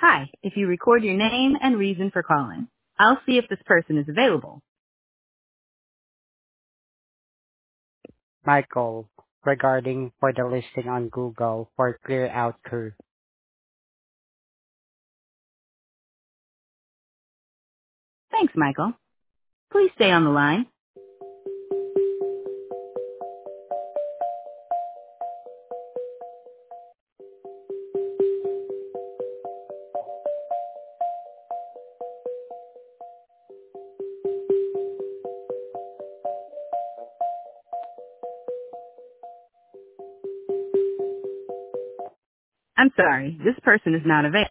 Hi, if you record your name and reason for calling, I'll see if this person is available. Michael, regarding for the listing on Google for Clear Out Crew. Thanks, Michael. Please stay on the line. I'm sorry, this person is not available.